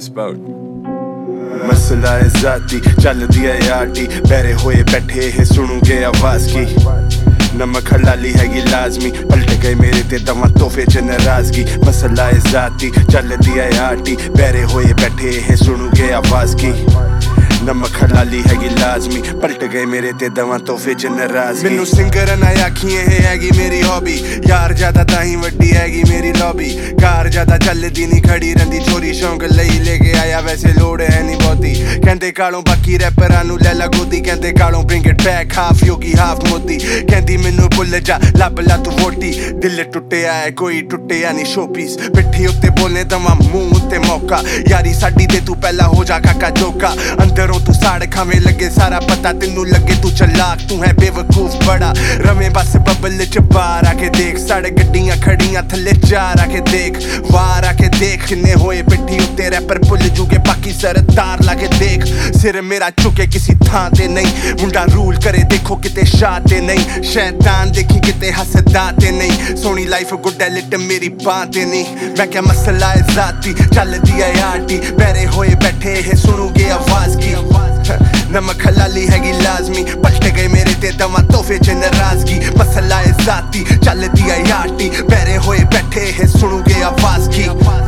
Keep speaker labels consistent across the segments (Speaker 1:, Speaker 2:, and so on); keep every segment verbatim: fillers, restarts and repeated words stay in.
Speaker 1: this about? मसला है ज़ाती चल दिया याटी बैरे होए बैठे हैं सुनोगे आवाज़ की नमक हलाली हैगी लाजमी पलट गए मेरे ते दवा तोहफे च नाराज़गी मसला है ज़ाती चल दिया याटी बैरे होए बैठे हैं सुनोगे आवाज़ की नमक हलाली हैगी लाजमी पलट गए मेरे ते दवा तोहफे च नाराज़गी मैनू सिंगर ना आखिए है हैगी मेरी हॉबी यार ज्यादा ताही वड्डी हैगी मेरी लॉबी कार ज्यादा चलदी नहीं खड़ी रहिंदी चोरी शौक लई लेके आया वैसे लोड़ है नहीं बहुती कहंदे कालों बाकी रैपरां नू लै ला गोदी कहंदे कालों bring it back half Yogi half Modi कहंदी मैनू भुल जा लब ला तू वोटी दिल टुटिया है कोई टुटिया नहीं शोपीस पिट्ठी उत्ते बोलने दवा मूंह उत्ते मौका यारी साडी दे तू पहला हो जा काका जोका अंदर तू साड़ खावे लगे सारा पता तेनू लगे तू चलाक तू है बेवकूफ बड़ा रवे बस बबल च बाहर आके देख साढ़े गड्डियां खड़ियां थले चार आके देख वार आके देख किन्ने होए पिट्ठी उत्ते रैपर भुल जूगे बाकी सरदार लाके देख सिर मेरा चुके किसी थां ते नहीं मुंडा रूल करे देखो किते शाह ते नहीं शैतान देखी किते हसदा ते नहीं सोनी लाइफ गुड लिट मेरी बां ते नहीं मैं क्या मसला है ज़ाती चल दिया याटी बैरे होए बैठे है सुनोगे आवाज़ की नमक हलाली हैगी लाजमी पलट गए मेरे ते दवा तोहफे च नाराज़गी मसला है ज़ाती चल दिया याटी बैरे होए बैठे है सुनोगे आवाज़ की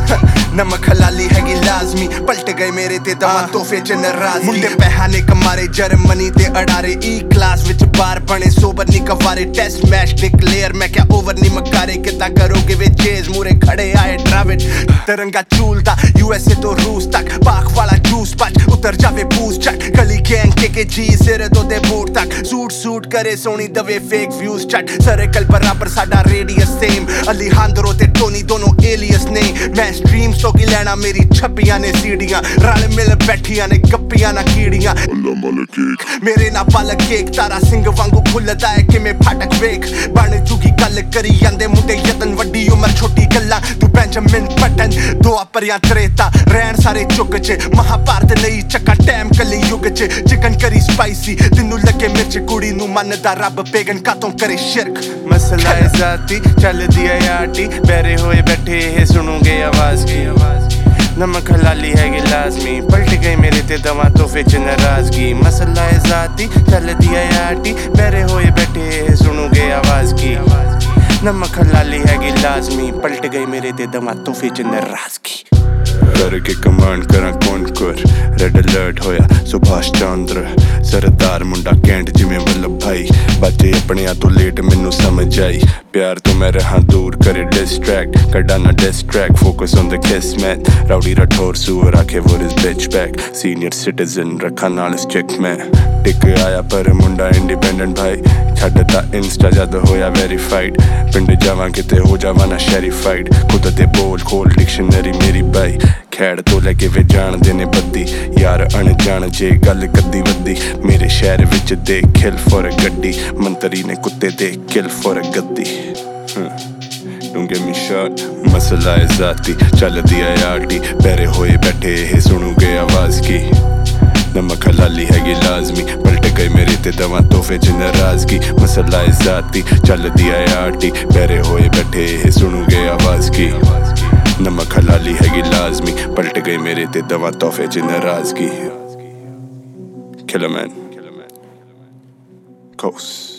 Speaker 1: नमक हलाली हैगी लाजमी पलट गए मेरे ते दवा तोहफे च नाराज़गी मुंडे पैहाने कमारे जर्मनी ते अड़ारे ई क्लास विच बार बने सोबर नहीं कवारे टेस्ट मैच डिक्लेयर मैं क्या ओवर नहीं मकारे कितना करोगे वे चेज मूरे खड़े आए ड्राविड तिरंगा झूलदा यूएसए तो रूस तक पाक वाला जूस पच उतर जावे बूस चट गली गैंग के के जी सिर तो दे बूट तक सूट सूट करे सोनी दवे फेक व्यूज चट सर्कल बराबर साडा रेडियस सेम अलीहांद्रो ते टोनी दोनों एलियस ने मैं स्ट्रीम्स तो की लेना मेरी छप्पियां ने सीढ़ियां रल मिल बैठियां ने गप्पियां ना कीड़ियां मेरे ना पालक केक तारा सिंह वांगू खुलदा है कि मैं फाटक वेख बन चुकी गल करी जांदे मुंडे यतन वड्डी उम्र छोटी गल्ला तू बेंजामिन बटन दो अपरियां त्रेता रहन सारे चुक च महाभारत नहीं चक्का टाइम कली युग च चिकन करी स्पाइसी तेनू लगे मिर्च कुड़ी नू मनदा रब पेगन कातों करे शिरक मसला है ज़ाती चल दिया याटी बैरे होए बैठे है सुनोगे आवाज़ की नमक हलाली हैगी लाजमी पलट गए मेरे ते दवा तोहफे च नाराज़गी मसला है ज़ाती चल दिया याटी बैरे होए बैठे है सुनोगे आवाज़ की नमक हलाली हैगी लाजमी पलट गए मेरे ते दवा तोहफे च नाराज़गी करके कमांड करा कौन कर रेड अलर्ट होया सुभाष चंद्र सरदार मुंडा कैंट जिमें वल्लभ भाई बच्चे अपने तो लेट मैनू समझ आई प्यार तो मैं रहा दूर करे डिस्ट्रैक्ट कड़ा ना distract focus on the kiss man rowdy Rathore सुअर आखे वो इज बिच बैक सीनियर सिटीजन रखा नाल चेक मैं टिक आया पर मुंडा इंडिपेंडेंट भाई छड्डता इंस्टा जद होया वेरीफाइड पिंड जावां किते हो जावां ना शेरीफाइड खुद ते बोल खोल डिक्शनरी मेरी बाई खैड़ तो लैके वे जान देने बद्दी यार अनजान जे गल कद्दी वद्दी मेरे शहर विच दे खिल फॉर अ गड्डी मंत्री ने कुत्ते दे किल for a Gaddi Don't get me shot मसला है ज़ाती चल दिया याटी बैरे होए बैठे है सुनोगे आवाज़ की नमक हलाली हैगी लाजमी पलट गए मेरे ते दवा तोहफे च नाराज़गी मसला है ज़ाती चल दिया याटी बैरे होए बैठे है सुनोगे आवाज़ की नमक हलाली हैगी लाजमी पलट गए मेरे ते दवा तोहफे च नाराज़गी Killer man Coast